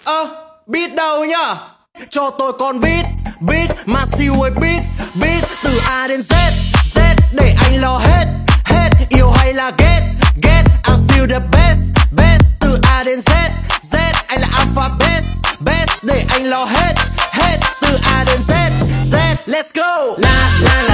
Beat đâu nhá? Cho tôi con beat, beat mà siêu ơi beat, beat từ A đến Z, Z để anh lo hết, hết yêu hay là ghét, ghét I'm still the best, best từ A đến Z, Z anh là alpha best, best để anh lo hết, hết từ A đến Z, Z let's go. La la la